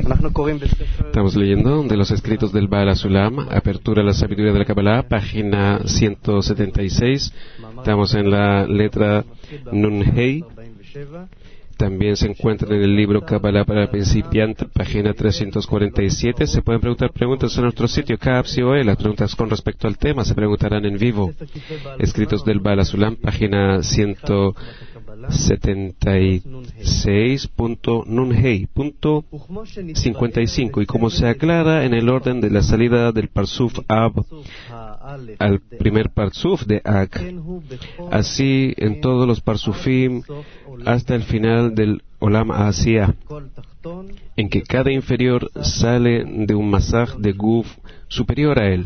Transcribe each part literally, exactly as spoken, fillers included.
Estamos leyendo de los escritos del Baal HaSulam, Apertura a la Sabiduría de la Kabbalah, página ciento setenta y seis. Estamos en la letra Nun Hei. También se encuentra en el libro Kabbalah para principiantes, página trescientos cuarenta y siete. Se pueden preguntar preguntas en nuestro sitio K A P S I O E. Las preguntas con respecto al tema se preguntarán en vivo. Escritos del Baal HaSulam, página ciento setenta y seis punto Nun Hei punto cincuenta y cinco. Y como se aclara en el orden de la salida del Parsuf Ab al primer Parsuf de Ak, así en todos los Parsufim hasta el final del Olam Asiya, en que cada inferior sale de un masaj de Guf superior a él,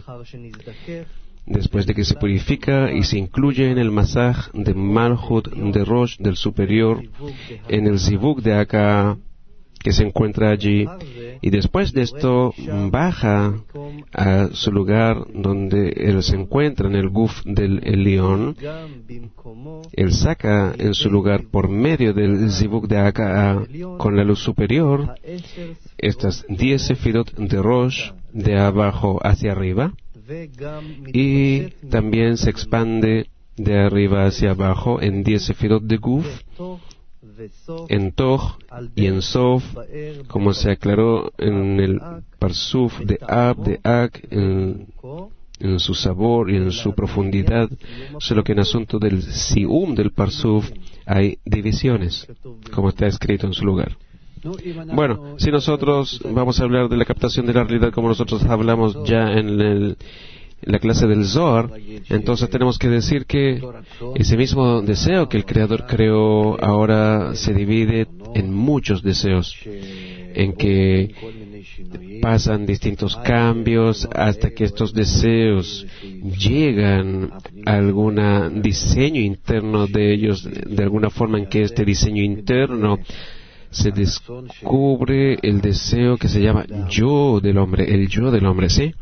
después de que se purifica y se incluye en el masaj de Malhut de Rosh del superior, en el Zivuk de Aka que se encuentra allí, y después de esto baja a su lugar donde él se encuentra en el Guf del Elión. Él saca en su lugar por medio del Zivuk de Aka con la luz superior estas diez sefirot de Rosh de abajo hacia arriba, y también se expande de arriba hacia abajo en diez sefirot de Guf, en Toj y en Sof, como se aclaró en el Parsuf de Ab, de Ak, en, en su sabor y en su profundidad, solo que en asunto del Sium del Parsuf hay divisiones, como está escrito en su lugar. Bueno, si nosotros vamos a hablar de la captación de la realidad como nosotros hablamos ya en el la clase del Zohar, entonces tenemos que decir que ese mismo deseo que el Creador creó ahora se divide en muchos deseos, en que pasan distintos cambios hasta que estos deseos llegan a algún diseño interno de ellos, de alguna forma en que este diseño interno se descubre el deseo que se llama yo del hombre, el yo del hombre, ¿sí?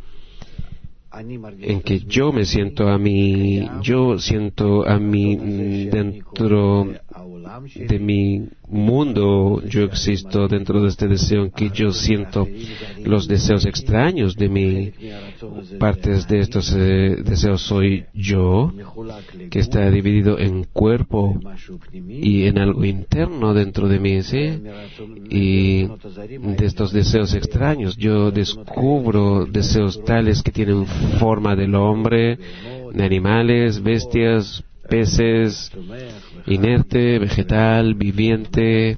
En que yo me siento a mí, yo siento a mí dentro de mi mundo, yo existo dentro de este deseo en que yo siento los deseos extraños de mí. Partes de estos eh, deseos soy yo, que está dividido en cuerpo y en algo interno dentro de mí, ¿sí? Y de estos deseos extraños yo descubro deseos tales que tienen forma del hombre, de animales, bestias, peces, inerte, vegetal, viviente,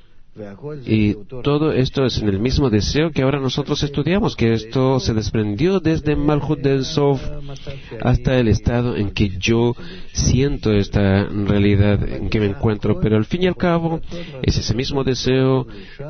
y todo esto es en el mismo deseo que ahora nosotros estudiamos, que esto se desprendió desde Malhut del Sof hasta el estado en que yo siento esta realidad en que me encuentro, pero al fin y al cabo es ese mismo deseo,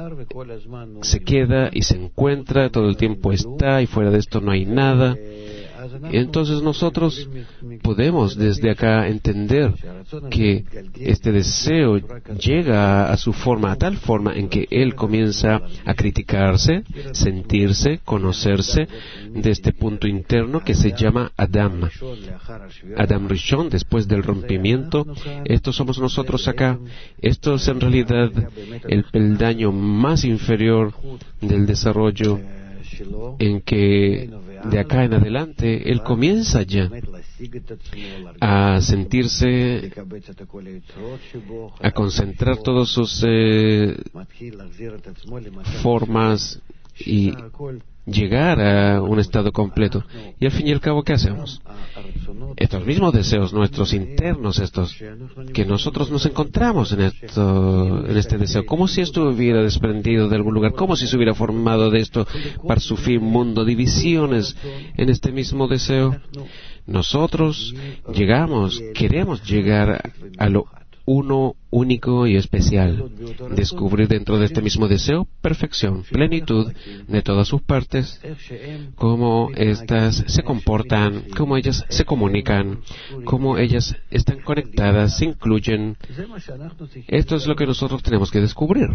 se queda y se encuentra, todo el tiempo está, y fuera de esto no hay nada. Entonces nosotros podemos desde acá entender que este deseo llega a su forma, a tal forma en que él comienza a criticarse, sentirse, conocerse de este punto interno que se llama Adam. Adam Rishon, después del rompimiento, estos somos nosotros acá. Esto es en realidad el peldaño más inferior del desarrollo, en que de acá en adelante él comienza ya a sentirse, a concentrar todas sus eh, formas y llegar a un estado completo. Y al fin y al cabo, ¿qué hacemos? Estos mismos deseos nuestros internos, estos que nosotros nos encontramos en esto, en este deseo, como si esto hubiera desprendido de algún lugar, como si se hubiera formado de esto Parsufim, mundo, divisiones en este mismo deseo. Nosotros llegamos, queremos llegar a lo uno, único y especial, descubrir dentro de este mismo deseo perfección, plenitud de todas sus partes, cómo éstas se comportan, cómo ellas se comunican, cómo ellas están conectadas, se incluyen. Esto es lo que nosotros tenemos que descubrir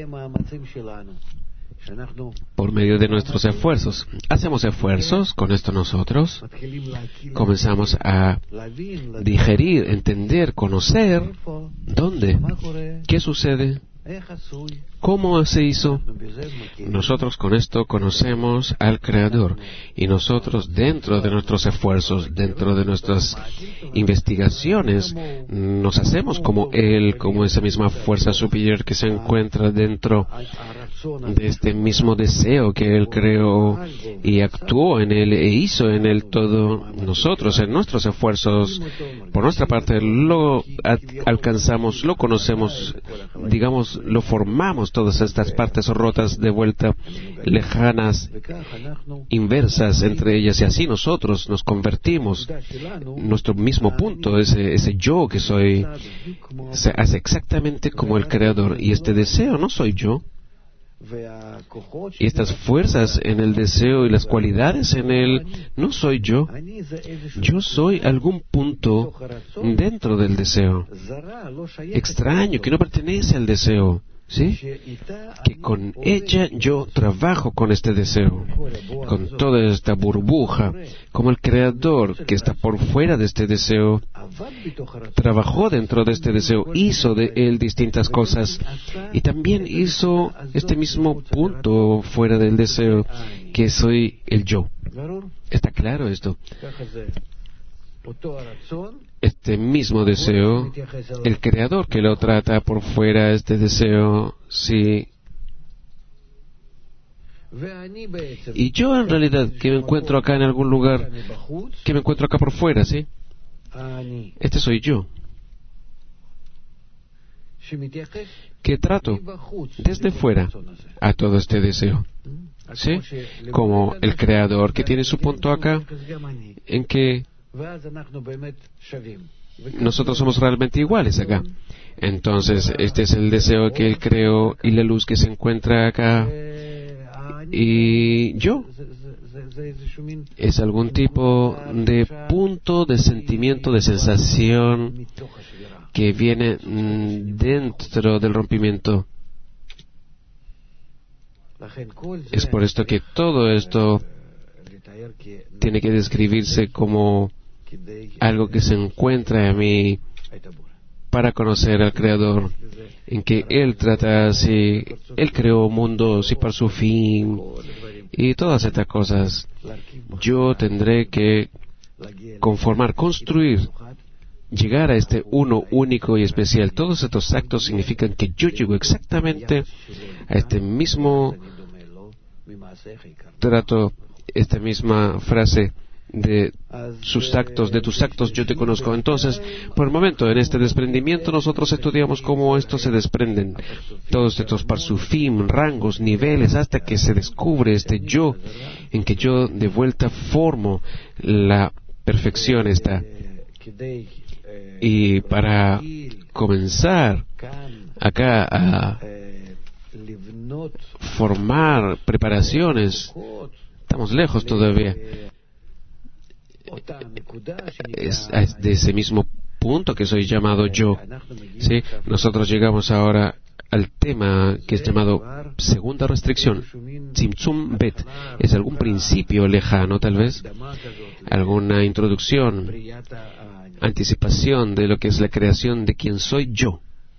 por medio de nuestros esfuerzos. Hacemos esfuerzos con esto nosotros. Comenzamos a digerir, entender, conocer. ¿Dónde? ¿Qué sucede? ¿Cómo se hizo? Nosotros con esto conocemos al Creador y nosotros dentro de nuestros esfuerzos, dentro de nuestras investigaciones, nos hacemos como Él, como esa misma fuerza superior que se encuentra dentro de este mismo deseo que Él creó y actuó en Él e hizo en Él todo. Nosotros en nuestros esfuerzos, por nuestra parte, lo alcanzamos, lo conocemos, digamos, lo formamos, todas estas partes rotas de vuelta, lejanas, inversas entre ellas, y así nosotros nos convertimos. Nuestro mismo punto, ese, ese yo que soy, se hace exactamente como el Creador, y este deseo no soy yo. Y estas fuerzas en el deseo y las cualidades en él no soy yo. Yo soy algún punto dentro del deseo, extraño, que no pertenece al deseo, ¿sí? Que con ella yo trabajo con este deseo, con toda esta burbuja, como el Creador que está por fuera de este deseo, trabajó dentro de este deseo, hizo de él distintas cosas y también hizo este mismo punto fuera del deseo, que soy el yo. ¿Está claro esto? Este mismo deseo, el Creador que lo trata por fuera, este deseo, sí. Y yo en realidad, que me encuentro acá en algún lugar, que me encuentro acá por fuera, ¿sí? Este soy yo, que trato desde fuera a todo este deseo, ¿sí? Como el Creador que tiene su punto acá, en que nosotros somos realmente iguales acá. Entonces, este es el deseo que Él creó y la luz que se encuentra acá. Y yo es algún tipo de punto de sentimiento, de sensación que viene dentro del rompimiento. Es por esto que todo esto tiene que describirse como algo que se encuentra en mí para conocer al Creador, en que Él trata así, Él creó mundos y para su fin y todas estas cosas. Yo tendré que conformar, construir, llegar a este uno único y especial. Todos estos actos significan que yo llego exactamente a este mismo trato, esta misma frase de sus actos, de tus actos yo te conozco. Entonces, por el momento, en este desprendimiento, nosotros estudiamos cómo estos se desprenden, todos estos parsufim, rangos, niveles, hasta que se descubre este yo, en que yo de vuelta formo la perfección esta. Y para comenzar acá a formar preparaciones, estamos lejos todavía. Es, es de ese mismo punto que soy llamado yo, ¿sí? Nosotros llegamos ahora al tema que es llamado segunda restricción, Tzimtzum Bet. ¿Es algún principio lejano, tal vez? ¿Alguna introducción, anticipación de lo que es la creación de quien soy yo?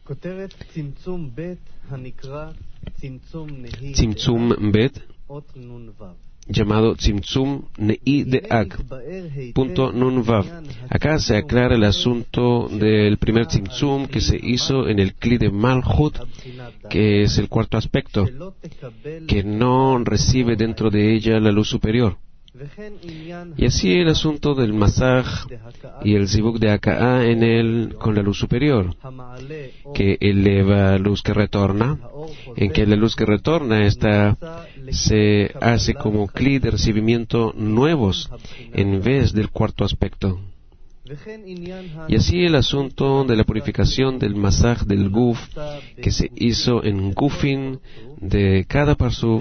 Tzimtzum Bet, llamado Tzimtzum Ne'i de Ag, punto Nun Vav. Acá se aclara el asunto del primer Tzimtzum que se hizo en el Kli de Malchut, que es el cuarto aspecto, que no recibe dentro de ella la luz superior. Y así el asunto del Masaj y el Zibuk de Aka'a en él con la luz superior, que eleva luz que retorna, en que la luz que retorna esta se hace como cli de recibimiento nuevos en vez del cuarto aspecto. Y así el asunto de la purificación del Masaj del Guf que se hizo en Gufin de cada parsuf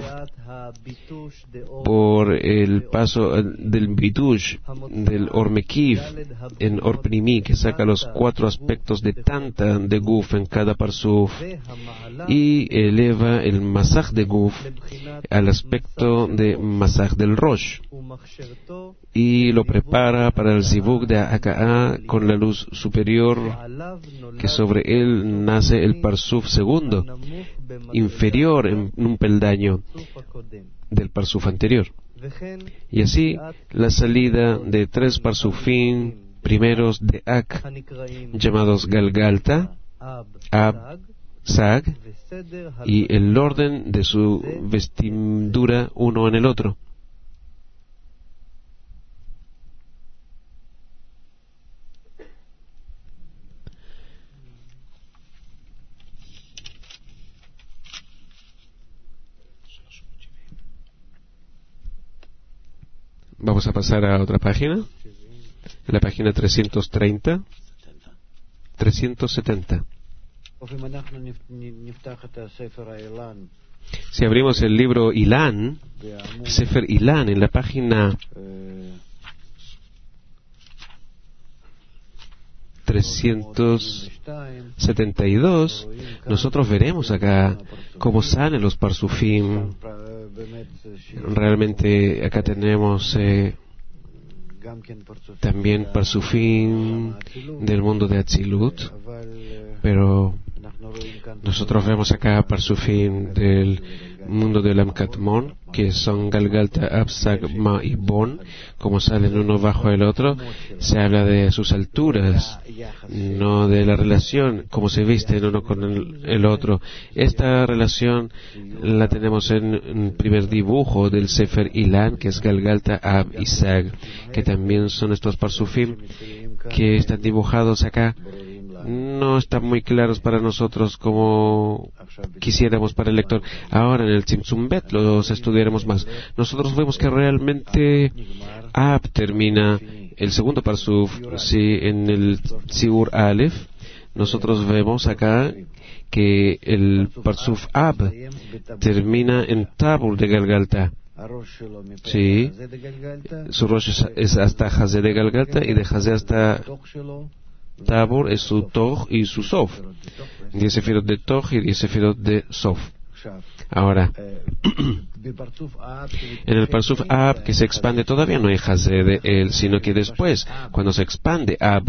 por el paso del Bitush del Ormekif en Orpnimi, que saca los cuatro aspectos de Tanta de Guf en cada parsuf y eleva el Masaj de Guf al aspecto de Masaj del Rosh. y lo prepara para el zivug de Aka'a con la luz superior, que sobre él nace el parsuf segundo, inferior en un peldaño del parsuf anterior. Y así la salida de tres parsufim primeros de Ak, llamados Galgalta, Ab, Sag, y el orden de su vestidura uno en el otro. Vamos a pasar a otra página, la página trescientos treinta, trescientos setenta. Si abrimos el libro Ilan, Sefer Ilan, en la página trescientos setenta y dos, nosotros veremos acá cómo salen los parsufim. Realmente acá tenemos eh, también parsufim del mundo de Atzilut, pero nosotros vemos acá parsufim del mundo del Amkatmon, que son Galgalta, Ab, Sag, Ma y Bon, como salen uno bajo el otro. Se habla de sus alturas, no de la relación, como se visten uno con el, el otro. Esta relación la tenemos en el primer dibujo del Sefer Ilan, que es Galgalta, Ab y Sag, que también son estos parsufim que están dibujados acá. No están muy claros para nosotros como quisiéramos para el lector. Ahora en el Tzimtzum Bet los estudiaremos más. Nosotros vemos que realmente Ab termina el segundo parsuf, sí, en el Tziur Aleph. Nosotros vemos acá que el parsuf Ab termina en Tabur de Galgalta. Sí, su rosh es, es hasta Hazé de Galgalta, y de Hazé hasta Tabur es su Toj y su Sof. Diez sefirot de Toj y diez sefirot de Sof. Ahora, en el parsuf Ab que se expande todavía no hay Hazé de él, sino que después, cuando se expande Ab,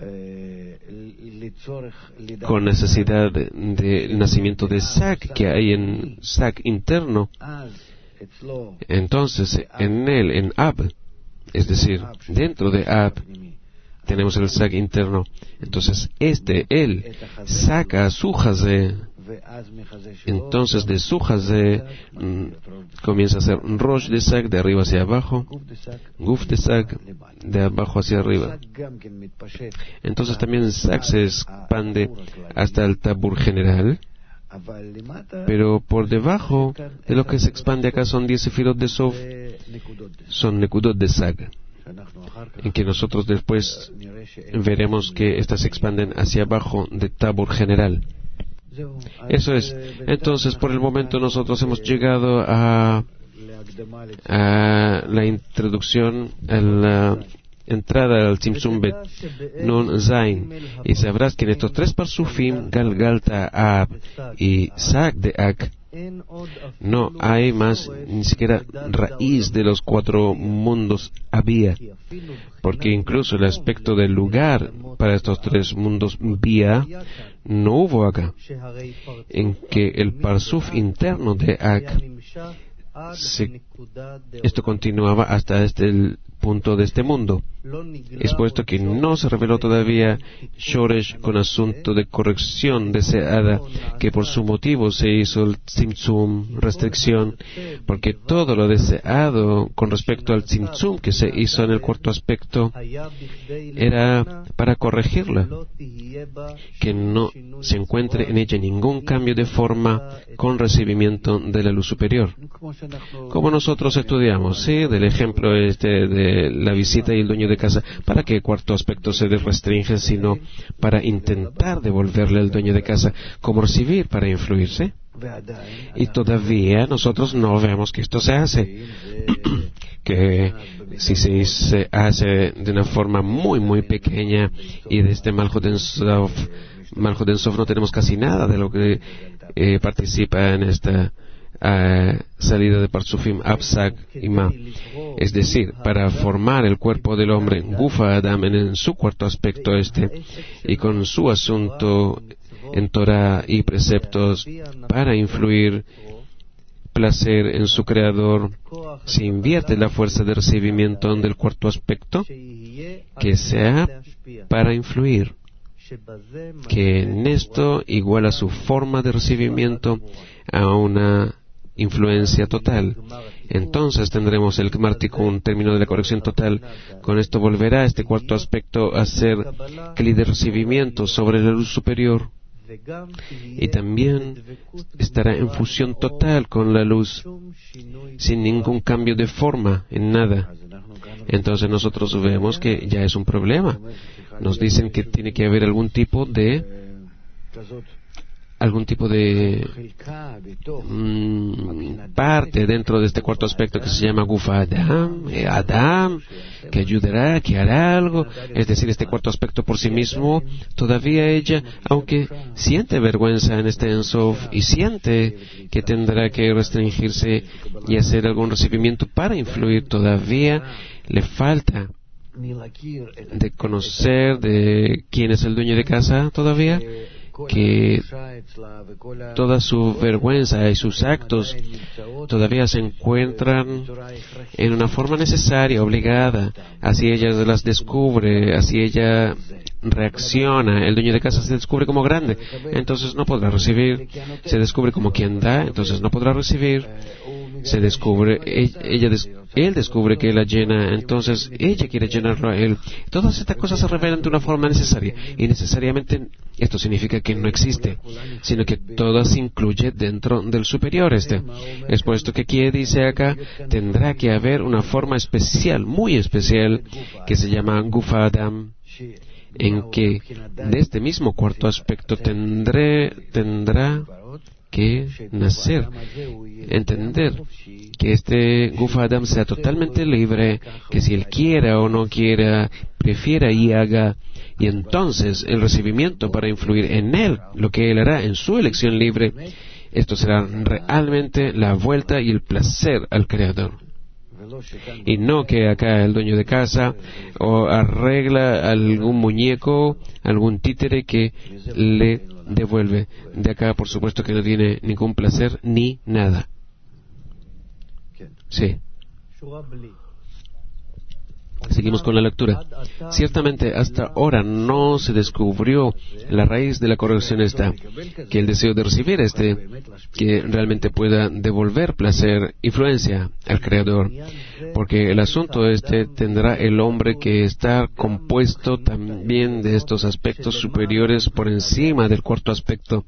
con necesidad del de nacimiento de Sag que hay en Sag interno, entonces en él, en Ab, es decir, dentro de Ab, tenemos el Sag interno. Entonces este, él, saca su Hazé. Entonces de su Hazé mmm, comienza a ser Rosh de Sag, de arriba hacia abajo, Guf de Sag, de abajo hacia arriba. Entonces también Sag se expande hasta el Tabur general, pero por debajo de lo que se expande acá son diez sefirot de Sof, son Nekudot de Sag, en que nosotros después veremos que estas se expanden hacia abajo de Tabur general. Eso es. Entonces, por el momento nosotros hemos llegado a, a la introducción, a la entrada al Tzimtzum Bet Nun Zain, y sabrás que en estos tres parsufim, Galgalta, Ab y Sag de Ak, no hay más ni siquiera raíz de los cuatro mundos había, porque incluso el aspecto del lugar para estos tres mundos vía no hubo acá, en que el parsuf interno de Ak se, esto continuaba hasta este el punto de este mundo, expuesto que no se reveló todavía Shoresh con asunto de corrección deseada, que por su motivo se hizo el Tzimtzum, restricción, porque todo lo deseado con respecto al Tzimtzum que se hizo en el cuarto aspecto era para corregirla, que no se encuentre en ella ningún cambio de forma con recibimiento de la luz superior. Como nosotros estudiamos, sí, del ejemplo este de la visita y el dueño de casa, para que el cuarto aspecto se restringe, sino para intentar devolverle al dueño de casa como recibir para influirse. Y todavía nosotros no vemos que esto se hace. Que si se, se hace de una forma muy muy pequeña, y de este Malchut Sof, Malchut Sof no tenemos casi nada de lo que eh, participa en esta uh, salida de Parsufim, Absak y Ma. Es decir, para formar el cuerpo del hombre, Gufa Adam, en, en su cuarto aspecto este, y con su asunto en Torah y preceptos, para influir placer en su creador, se invierte la fuerza de recibimiento del cuarto aspecto, que sea para influir, que en esto iguala su forma de recibimiento a una influencia total. Entonces tendremos el Gmar Tikkun, término de la corrección total. Con esto volverá este cuarto aspecto a ser cli de recibimiento sobre la luz superior, y también estará en fusión total con la luz, sin ningún cambio de forma en nada. Entonces nosotros vemos que ya es un problema. Nos dicen que tiene que haber algún tipo de algún tipo de mm, parte dentro de este cuarto aspecto que se llama Gufa Adam, eh, Adam, que ayudará, que hará algo. Es decir, este cuarto aspecto por sí mismo, todavía ella, aunque siente vergüenza en este Ensof y siente que tendrá que restringirse y hacer algún recibimiento para influir, todavía le falta de conocer de quién es el dueño de casa todavía, que toda su vergüenza y sus actos todavía se encuentran en una forma necesaria, obligada. Así ella las descubre, así ella reacciona. El dueño de casa se descubre como grande, entonces no podrá recibir. Se descubre como quien da, entonces no podrá recibir. Se descubre, ella des, él descubre que la llena, entonces ella quiere llenarlo a él. Todas estas cosas se revelan de una forma necesaria, y necesariamente esto significa que no existe, sino que todas se incluye dentro del superior este. Es por esto que aquí dice acá, tendrá que haber una forma especial, muy especial, que se llama Gufa Adam, en que de este mismo cuarto aspecto tendré, tendrá que nacer, entender que este Gufa Adam sea totalmente libre, que si él quiera o no quiera, prefiera y haga, y entonces el recibimiento para influir en él, lo que él hará en su elección libre, esto será realmente la vuelta y el placer al Creador. Y no que acá el dueño de casa o arregla algún muñeco, algún títere que le devuelve. De acá, por supuesto, que no tiene ningún placer ni nada. Sí. Seguimos con la lectura. Ciertamente, hasta ahora no se descubrió la raíz de la corrección esta, que el deseo de recibir este, que realmente pueda devolver placer, influencia al Creador, porque el asunto este tendrá el hombre que está compuesto también de estos aspectos superiores por encima del cuarto aspecto,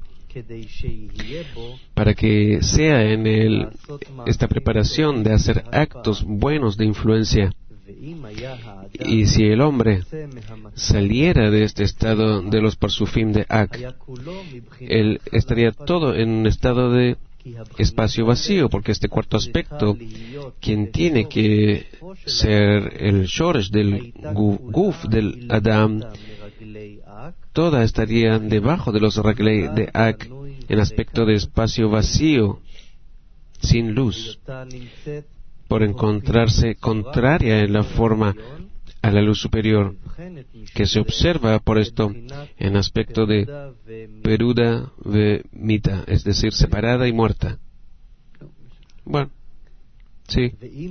para que sea en él esta preparación de hacer actos buenos de influencia. Y si el hombre saliera de este estado de los Parsufim de Ak, él estaría todo en un estado de espacio vacío, porque este cuarto aspecto, quien tiene que ser el Shoresh del Guf del Adam, toda estaría debajo de los Raglei de Ak, en aspecto de espacio vacío, sin luz, por encontrarse contraria en la forma a la luz superior, que se observa por esto en aspecto de peruda ve mita, es decir, separada y muerta. Bueno, sí.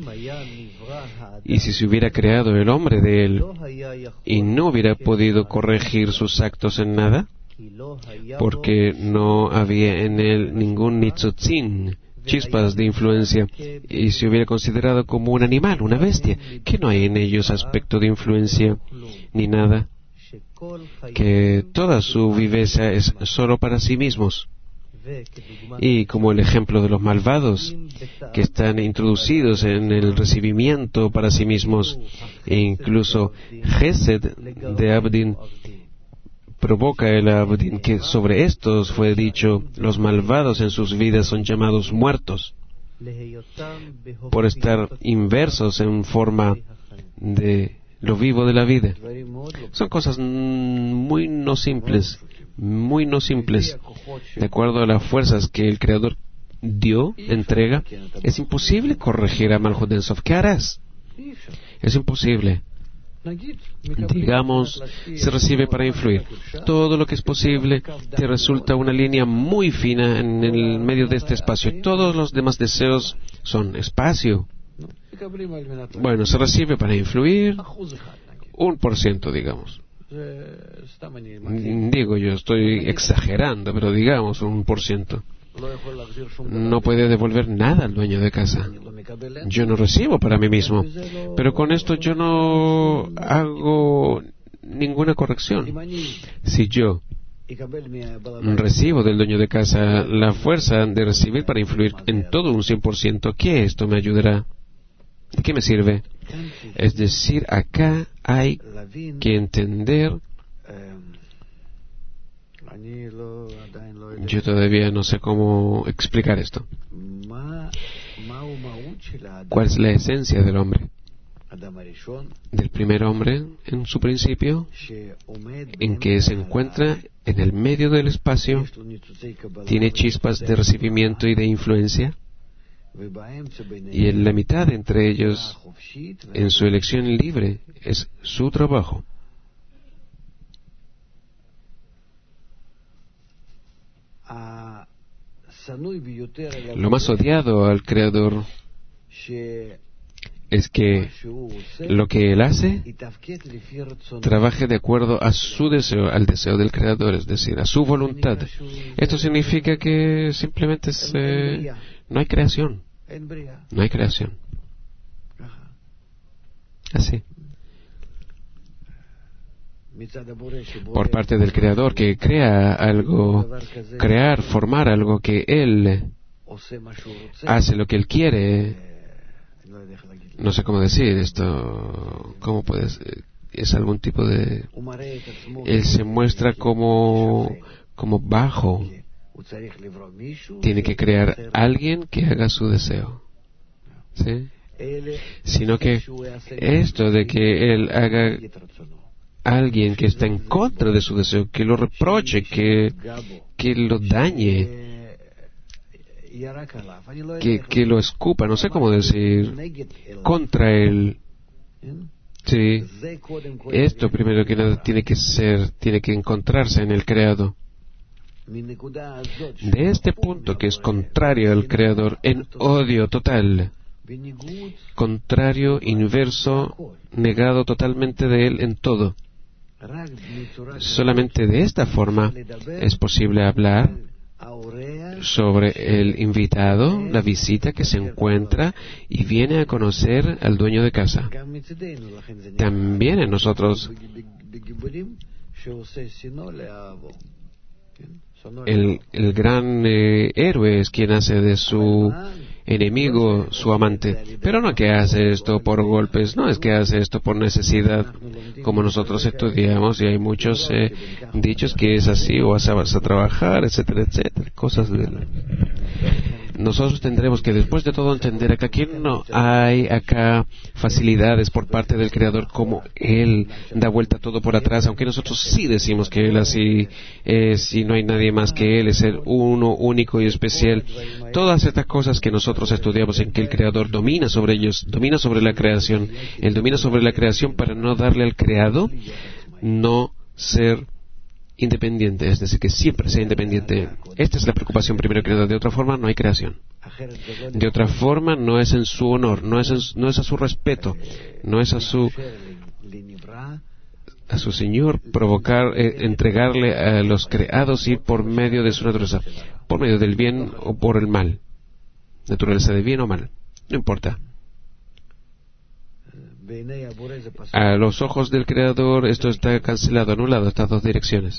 Y si se hubiera creado el hombre de él y no hubiera podido corregir sus actos en nada, porque no había en él ningún nitzotzin, chispas de influencia, y se hubiera considerado como un animal, una bestia, que no hay en ellos aspecto de influencia ni nada, que toda su viveza es solo para sí mismos. Y como el ejemplo de los malvados, que están introducidos en el recibimiento para sí mismos, e incluso Gesed de Abdin provoca el Abdin, que sobre estos fue dicho, los malvados en sus vidas son llamados muertos, por estar inversos en forma de lo vivo de la vida. Son cosas muy no simples, muy no simples, de acuerdo a las fuerzas que el Creador dio, entrega, es imposible corregir a Malhut Ein Sof. ¿Qué harás? Es imposible. Digamos, se recibe para influir. Todo lo que es posible te resulta una línea muy fina en el medio de este espacio. Todos los demás deseos son espacio. Bueno, se recibe para influir un por ciento, digamos. Digo yo, estoy exagerando, pero digamos un por ciento. No puede devolver nada al dueño de casa. Yo no recibo para mí mismo, pero con esto yo no hago ninguna corrección. Si yo recibo del dueño de casa la fuerza de recibir para influir en todo un cien por ciento, ¿qué esto me ayudará? ¿De qué me sirve? Es decir, acá hay que entender. Yo todavía no sé cómo explicar esto. ¿Cuál es la esencia del hombre? Del primer hombre en su principio, en que se encuentra en el medio del espacio, tiene chispas de recibimiento y de influencia, y en la mitad entre ellos, en su elección libre, es su trabajo. Lo más odiado al Creador es que lo que Él hace trabaje de acuerdo a su deseo, al deseo del Creador, es decir, a su voluntad. Esto significa que simplemente se... no hay creación. No hay creación. Así. Por parte del Creador, que crea algo, crear, formar algo, que Él hace lo que Él quiere. No sé cómo decir esto. ¿Cómo puedes? Es algún tipo de... Él se muestra como, como bajo. Tiene que crear alguien que haga su deseo. ¿Sí? Sino que esto de que Él haga alguien que está en contra de su deseo, que lo reproche, que, que lo dañe, que, que lo escupa, no sé cómo decir, contra él. Sí, esto primero que nada tiene que ser, tiene que encontrarse en el Creado. De este punto que es contrario al Creador, en odio total, contrario, inverso, negado totalmente de Él en todo. Solamente de esta forma es posible hablar sobre el invitado, la visita que se encuentra y viene a conocer al dueño de casa. También en nosotros el, el gran eh, héroe es quien hace de su enemigo su amante, pero no que hace esto por golpes, no es que hace esto por necesidad, como nosotros estudiamos, y hay muchos eh, dichos que es así, o vas a, vas a trabajar, etcétera, etcétera, cosas de... Nosotros tendremos que después de todo entender que aquí no hay acá facilidades por parte del Creador, como Él da vuelta todo por atrás, aunque nosotros sí decimos que Él así es y no hay nadie más que Él, es el uno, único y especial. Todas estas cosas que nosotros estudiamos en que el Creador domina sobre ellos, domina sobre la creación, Él domina sobre la creación para no darle al creado no ser independiente, es decir, que siempre sea independiente. Esta es la preocupación primero que nada. De otra forma no hay creación. De otra forma no es en su honor, no es, en, no es a su respeto, no es a su a su Señor provocar, eh, entregarle a los creados ir por medio de su naturaleza, por medio del bien o por el mal, naturaleza de bien o mal, no importa. A los ojos del Creador esto está cancelado, anulado, estas dos direcciones.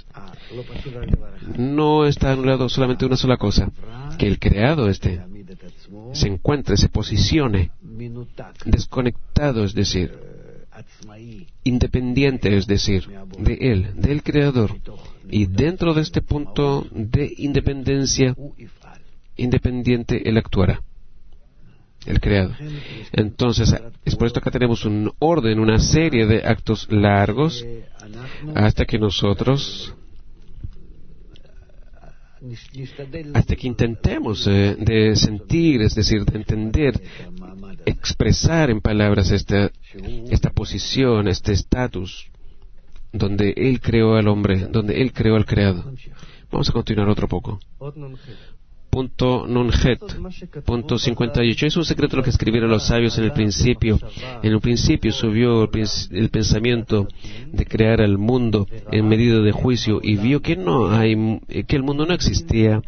No está anulado solamente una sola cosa, que el creado este se encuentre, se posicione desconectado, es decir, independiente, es decir, de Él, del Creador, y dentro de este punto de independencia independiente Él actuará. El creado. Entonces, es por esto que tenemos un orden, una serie de actos largos, hasta que nosotros hasta que intentemos eh, de sentir, es decir, de entender, expresar en palabras esta, esta posición, este estatus, donde Él creó al hombre, donde Él creó al creado. Vamos a continuar otro poco. Punto Nunhet, punto cincuenta y ocho. Es un secreto lo que escribieron los sabios en el principio. En el principio subió el, el pensamiento de crear al mundo en medida de juicio y vio que no hay, que el mundo no existía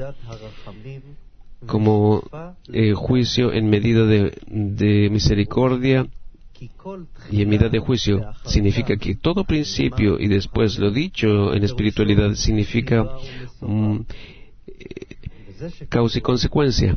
como eh, juicio en medida de, de misericordia y en medida de juicio. Significa que todo principio y después lo dicho en espiritualidad significa um, causa y consecuencia.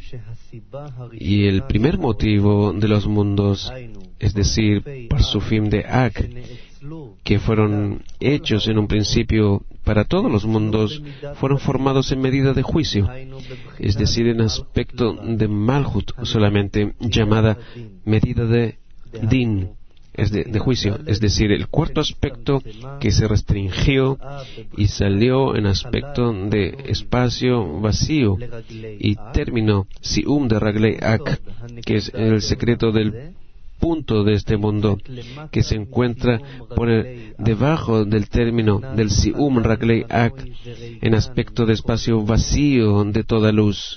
Y el primer motivo de los mundos, es decir, Parsufim de Ak, que fueron hechos en un principio para todos los mundos, fueron formados en medida de juicio, es decir, en aspecto de Malhut solamente, llamada medida de Din, es de, de juicio, es decir, el cuarto aspecto que se restringió y salió en aspecto de espacio vacío y término Sium de Raglei Ak, que es el secreto del punto de este mundo que se encuentra por el, debajo del término del Sium Raglei Ak en aspecto de espacio vacío de toda luz,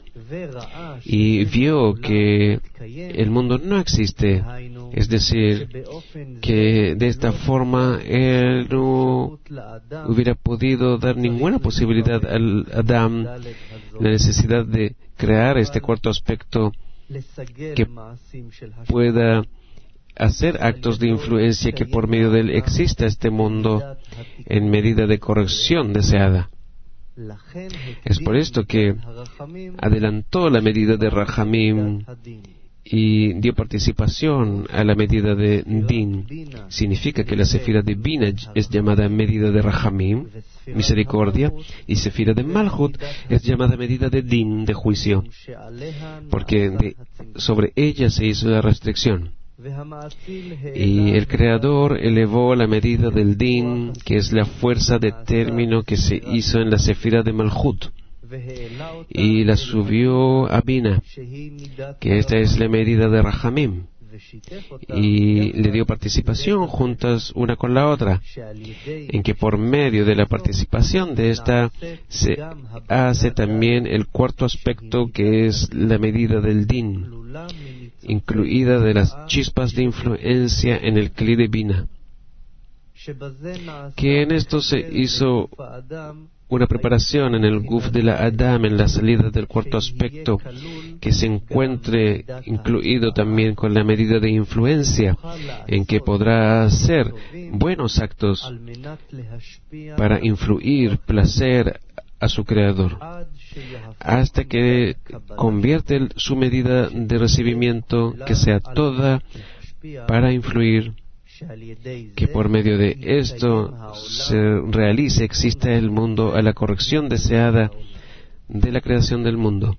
y vio que el mundo no existe, es decir, que de esta forma él no hubiera podido dar ninguna posibilidad al Adán la necesidad de crear este cuarto aspecto que pueda hacer actos de influencia, que por medio de él exista este mundo en medida de corrección deseada. Es por esto que adelantó la medida de Rahamim y dio participación a la medida de Din. Significa que la sefira de Bina es llamada medida de Rahamim, misericordia, y sefira de Malhut es llamada medida de Din, de juicio, porque de, sobre ella se hizo la restricción. Y el Creador elevó la medida del Din, que es la fuerza de término que se hizo en la sefira de Malhut, y la subió a Bina, que esta es la medida de Rahamim, y le dio participación juntas una con la otra, en que por medio de la participación de esta se hace también el cuarto aspecto, que es la medida del Din, incluida de las chispas de influencia en el Kli de Bina, que en esto se hizo una preparación en el Guf de la Adam, en la salida del cuarto aspecto, que se encuentre incluido también con la medida de influencia, en que podrá hacer buenos actos para influir placer a su Creador, hasta que convierte su medida de recibimiento, que sea toda para influir, que por medio de esto se realice, exista el mundo a la corrección deseada de la creación del mundo.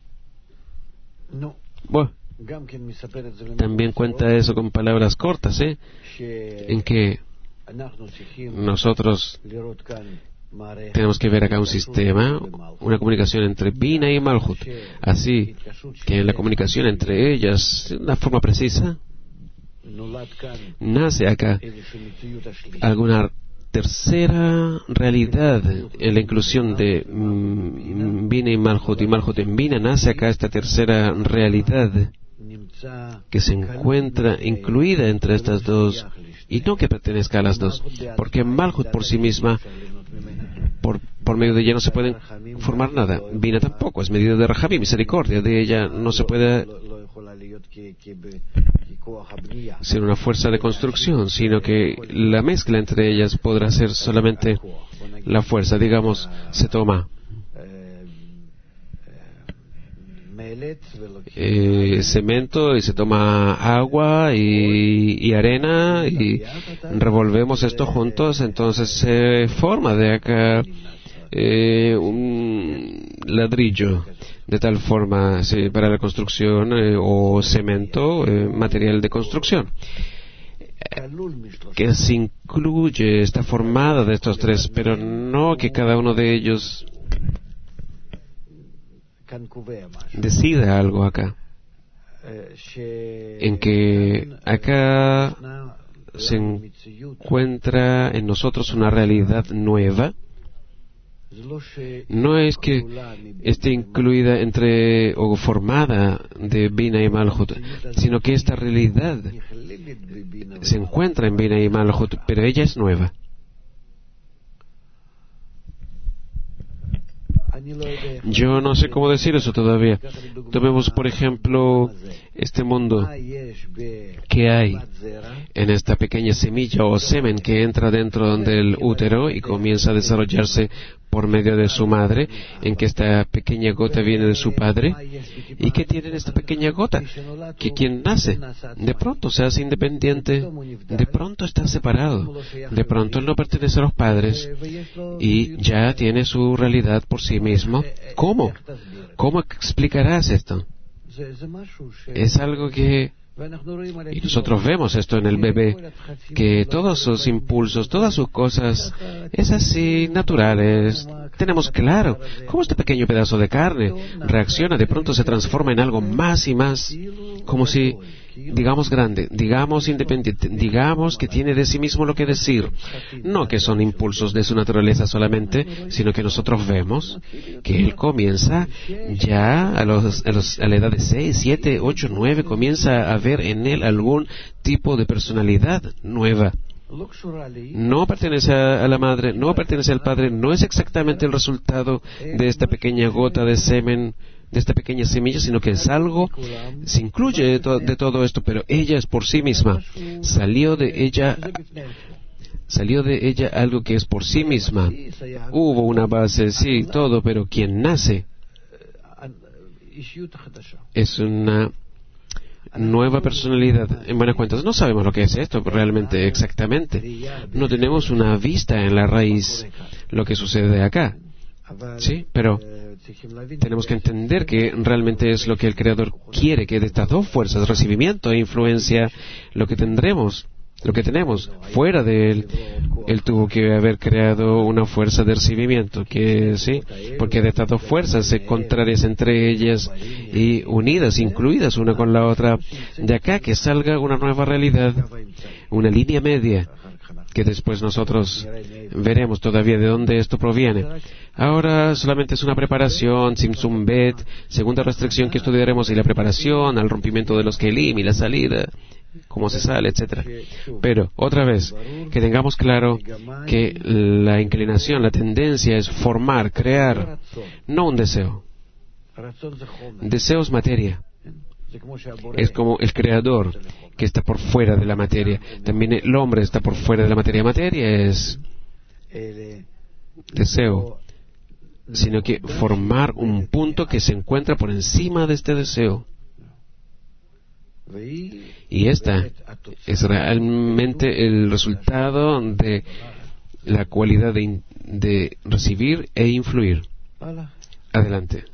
Bueno, también cuenta eso con palabras cortas, ¿eh? En que nosotros tenemos que ver acá un sistema, una comunicación entre Bina y Malhut, así que en la comunicación entre ellas, de una forma precisa, nace acá alguna tercera realidad en la inclusión de mm, Bina y Malhut, y Malhut en Bina. Nace acá esta tercera realidad que se encuentra incluida entre estas dos, y no que pertenezca a las dos, porque Malhut por sí misma, por, por medio de ella no se puede formar nada. Bina tampoco, es medida de Rahamim, misericordia, de ella no se puede ser una fuerza de construcción, sino que la mezcla entre ellas podrá ser solamente la fuerza. Digamos, se toma eh, cemento y se toma agua y, y arena y revolvemos esto juntos, entonces se forma de acá eh, un ladrillo, de tal forma sí, para la construcción eh, o cemento, eh, material de construcción, eh, que se incluye, está formada de estos tres, pero no que cada uno de ellos decida algo acá, en que acá se encuentra en nosotros una realidad nueva. No es que esté incluida entre o formada de Bina y Malhut, sino que esta realidad se encuentra en Bina y Malhut, pero ella es nueva. Yo no sé cómo decir eso todavía. Tomemos, por ejemplo, este mundo. ¿Qué hay en esta pequeña semilla o semen que entra dentro del útero y comienza a desarrollarse por medio de su madre, en que esta pequeña gota viene de su padre? ¿Y qué tiene esta pequeña gota? Que quien nace, de pronto se hace independiente, de pronto está separado, de pronto él no pertenece a los padres y ya tiene su realidad por sí mismo. ¿Cómo? ¿Cómo explicarás esto? Es algo que... Y nosotros vemos esto en el bebé, que todos sus impulsos, todas sus cosas, es así, naturales. Tenemos claro cómo este pequeño pedazo de carne reacciona, de pronto se transforma en algo más y más, como si, digamos grande, digamos independiente, digamos que tiene de sí mismo lo que decir. No que son impulsos de su naturaleza solamente, sino que nosotros vemos que él comienza ya a, los, a, los, a la edad de seis, siete, ocho, nueve, comienza a ver en él algún tipo de personalidad nueva. No pertenece a la madre, no pertenece al padre, no es exactamente el resultado de esta pequeña gota de semen, de esta pequeña semilla, sino que es algo, se incluye de, to, de todo esto, pero ella es por sí misma. Salió de ella, salió de ella algo que es por sí misma. Hubo una base, sí, todo, pero quien nace es una nueva personalidad. En buenas cuentas, no sabemos lo que es esto realmente exactamente. No tenemos una vista en la raíz lo que sucede acá. Sí, pero tenemos que entender que realmente es lo que el Creador quiere, que de estas dos fuerzas, recibimiento e influencia, lo que tendremos, lo que tenemos fuera de Él, Él tuvo que haber creado una fuerza de recibimiento, que sí, porque de estas dos fuerzas se contrarias entre ellas y unidas, incluidas una con la otra, de acá que salga una nueva realidad, una línea media, que después nosotros veremos todavía de dónde esto proviene. Ahora solamente es una preparación, Tzimtzum Bet, segunda restricción que estudiaremos, y la preparación al rompimiento de los Kelim y la salida, cómo se sale, etcétera. Pero, otra vez, que tengamos claro que la inclinación, la tendencia es formar, crear, no un deseo. Deseo es materia. Es como el Creador que está por fuera de la materia. También el hombre está por fuera de la materia. Materia es deseo, sino que formar un punto que se encuentra por encima de este deseo. Y esta es realmente el resultado de la cualidad de, de recibir e influir. Adelante.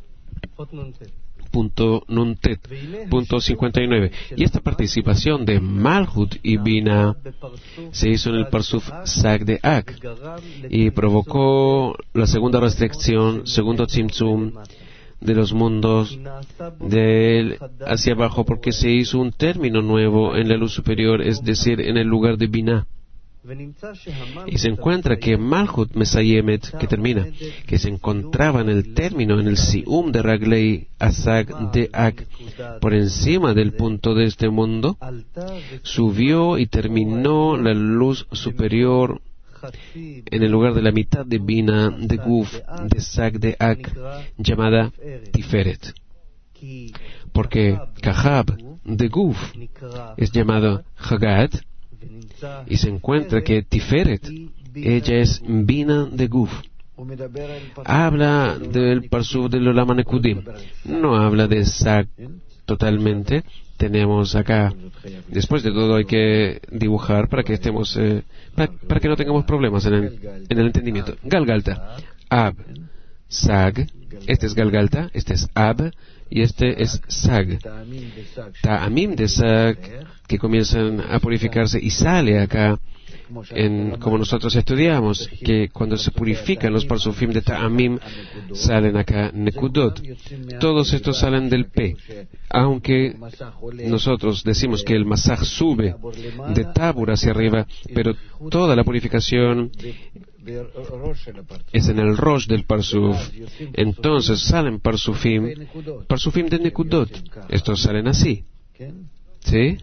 Punto Nuntet, punto cincuenta y nueve. Y esta participación de Malhut y Bina se hizo en el Parsuf Sag de Ak y provocó la segunda restricción, segundo Tzimtzum de los mundos de él hacia abajo, porque se hizo un término nuevo en la luz superior, es decir, en el lugar de Bina. Y se encuentra que Malhut Mesayemet, que termina, que se encontraba en el término, en el Sium de Raglei Asag de Ak, por encima del punto de este mundo, subió y terminó la luz superior en el lugar de la mitad de Bina, de Guf, de Sag de Ak, llamada Tiferet. Porque Kahab, de Guf, es llamado Hagat, y se encuentra que Tiferet, ella es Bina de Guf. Habla del Parsuf del Olam Nekudim, no habla de Sag totalmente. Tenemos acá, después de todo hay que dibujar para que estemos, eh, para, para que no tengamos problemas en el, en el entendimiento. Galgalta, Ab, Sag, este es Galgalta, este es Ab, y este es Sag. Ta'amim de Sag, que comienzan a purificarse, y sale acá en, como nosotros estudiamos, que cuando se purifican los parsufim de Ta'amim, salen acá Nekudot. Todos estos salen del P. Aunque nosotros decimos que el masaj sube de Tabur hacia arriba, pero toda la purificación es en el Rosh del Parsuf. Entonces salen Parsufim, Parsufim de Nekudot. Estos salen así. ¿Sí?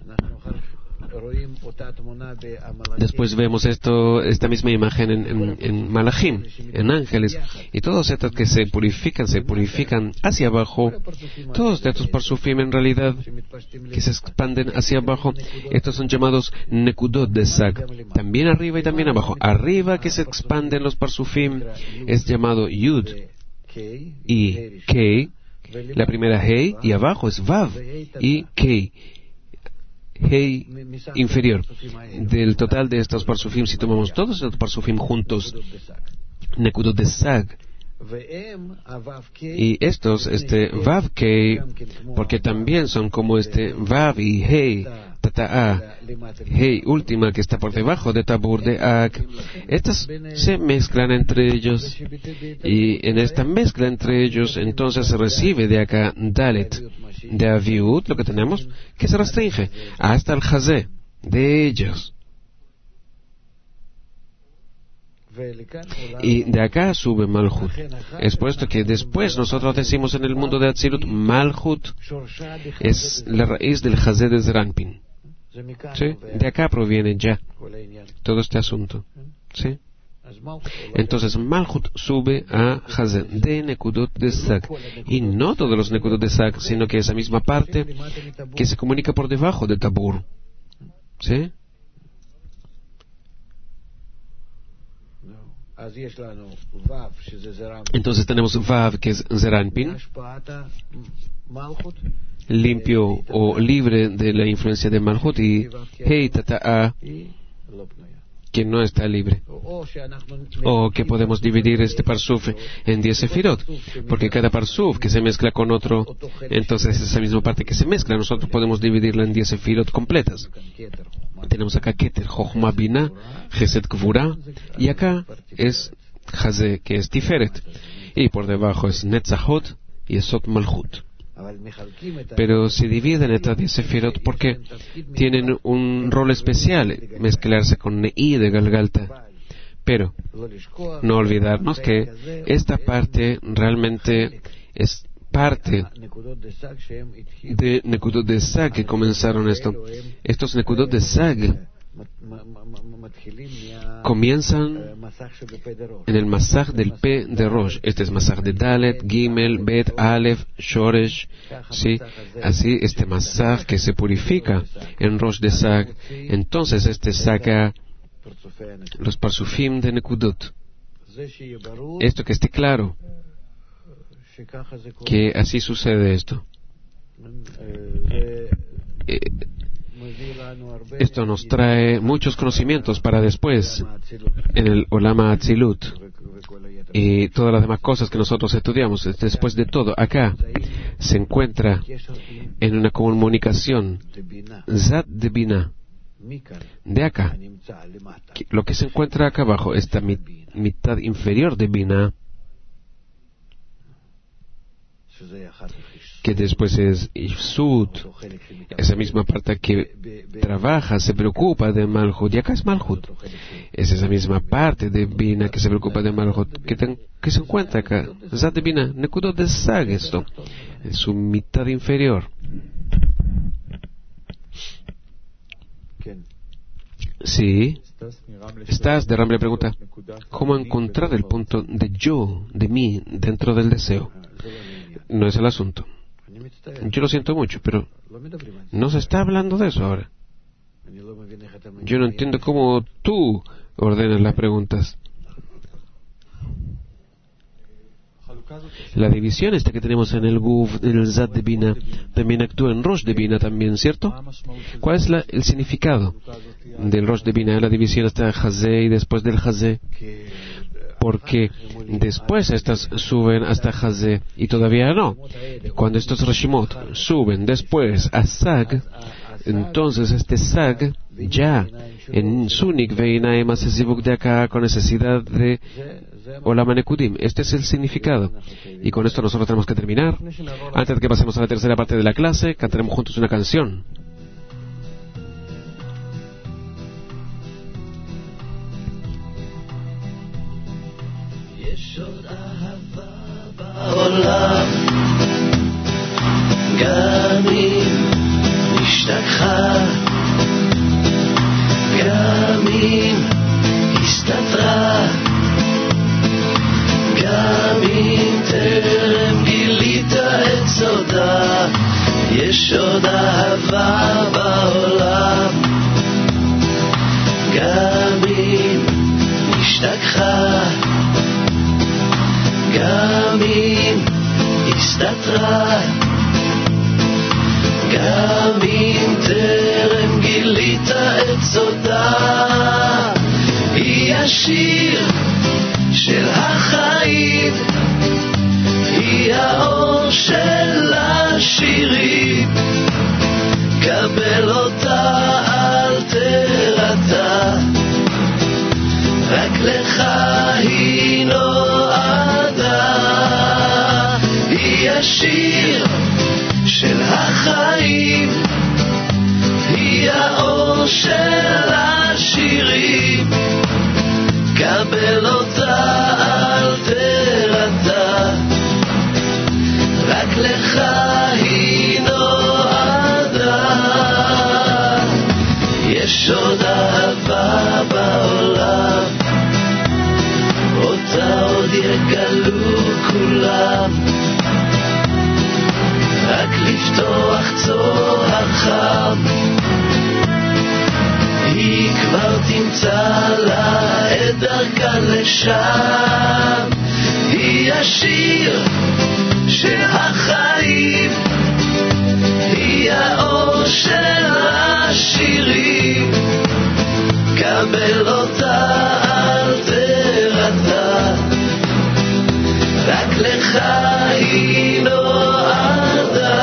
Después vemos esto, esta misma imagen en, en, en Malachim, en ángeles, y todos estos que se purifican, se purifican hacia abajo. Todos estos parsufim en realidad que se expanden hacia abajo, estos son llamados nekudot de Sag, también arriba y también abajo. Arriba que se expanden los parsufim es llamado Yud y Kei, la primera Hei, y abajo es Vav y Kei, Hei inferior. Del total de estos parsufim, si tomamos todos estos parsufim juntos, Nekudot de Sag, y estos, este Vav Kei, porque también son como este Vav y Hei, Tata'a, Hei última que está por debajo de Tabur de Ak, estas se mezclan entre ellos, y en esta mezcla entre ellos entonces se recibe de acá Dalet de Aviut, lo que tenemos, que se restringe hasta el Hazé de ellos. Y de acá sube Malhut. Es por esto que después nosotros decimos en el mundo de Atzilut, Malhut es la raíz del Hazé de Zeranpin. ¿Sí? De acá proviene ya todo este asunto. ¿Sí? Entonces Malhut sube a Hazé de Nekudot de Sag, y no todos los Nekudot de Sag, sino que esa misma parte que se comunica por debajo de Tabur. ¿Sí? Entonces tenemos Vav, que es Zeranpin, limpio o libre de la influencia de Malhut, y Hei Tata'a, que no está libre. O que podemos dividir este parsuf en diez sefirot, porque cada parsuf que se mezcla con otro, entonces esa misma parte que se mezcla, nosotros podemos dividirla en diez sefirot completas. Tenemos acá Keter, Chochma Binah, Chesed Gvura, y acá es Hazé, que es Tiferet, y por debajo es Netzachot y Esot Malhut. Pero se dividen estas diez sefirot porque tienen un rol especial, mezclarse con Ne'i de Galgalta. Pero no olvidarnos que esta parte realmente es parte de Nekudot de Sag que comenzaron esto. Estos Nekudot de Sag comienzan en el masaj del P de Rosh. Este es masaj de Dalet, Gimel, Bet, Aleph, Shoresh. ¿Sí? Así, este masaj que se purifica en Rosh de Sag, entonces este saca los parsufim de Nekudot. Esto que esté claro, que así sucede esto. Eh, Esto nos trae muchos conocimientos para después en el Olama Atzilut y todas las demás cosas que nosotros estudiamos. Después de todo, acá se encuentra en una comunicación Zat de Binah. De acá, lo que se encuentra acá abajo, esta mitad inferior de Binah, que después es Sud, esa misma parte que trabaja, se preocupa de Malhut, y acá es Malhut. Es esa misma parte de Bina que se preocupa de Malhut, que, ten, que se encuentra acá. Zat de Bina, Nekudot de Sag, esto, en su mitad inferior. Sí. Estás, de Ram le pregunta, ¿cómo encontrar el punto de yo, de mí, dentro del deseo? No es el asunto. Yo lo siento mucho, pero no se está hablando de eso ahora. Yo no entiendo cómo tú ordenas las preguntas. La división esta que tenemos en el Guf, en el Zat de Bina, también actúa en Rosh de Bina también, ¿cierto? ¿Cuál es la, el significado del Rosh de Bina? La división está Hazé y después del Hazé. Porque después estas suben hasta Hazé y todavía no. Cuando estos Reshimot suben después a Sag, entonces este Sag ya en su Nikveinaim hace Zivug de acá con necesidad de Olam Nekudim. Este es el significado. Y con esto nosotros tenemos que terminar. Antes de que pasemos a la tercera parte de la clase, cantaremos juntos una canción. גם אם נשתכחה, גם אם הסתתרה, גם אם טרם גילית את סודה, יש עוד אהבה בעולם. גם אם נשתכחה, גם אם הסתתרה, גם אם טרם גילית את סודה, היא השיר של החיים, היא האור של השירים, קבל אותה אל תרתע, רק לך היא נועדה. היא השיר של החיים, היא האור של השירים, קבל אותה אל תרתע, רק לך היא נועדה. יש עוד אהבה בעולם, אותה עוד יגלו כולם, רק לפתוח צוהר חם, היא כבר תמצא לה את דרכה לשם. היא השיר של החיים, היא האור של השירים, קבל אותה אל תרתע, רק לך היא נועדה.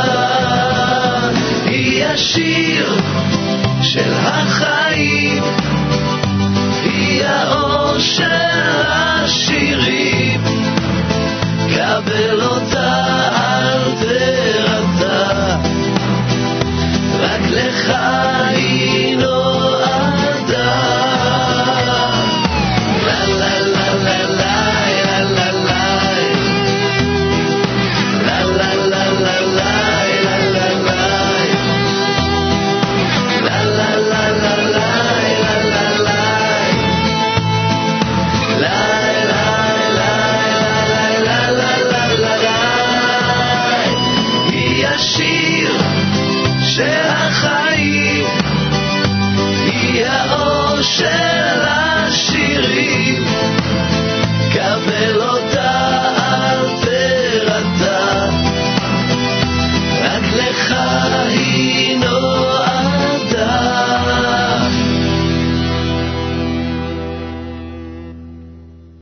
היא השיר של החיים, היא האור של השירים, קבל אותה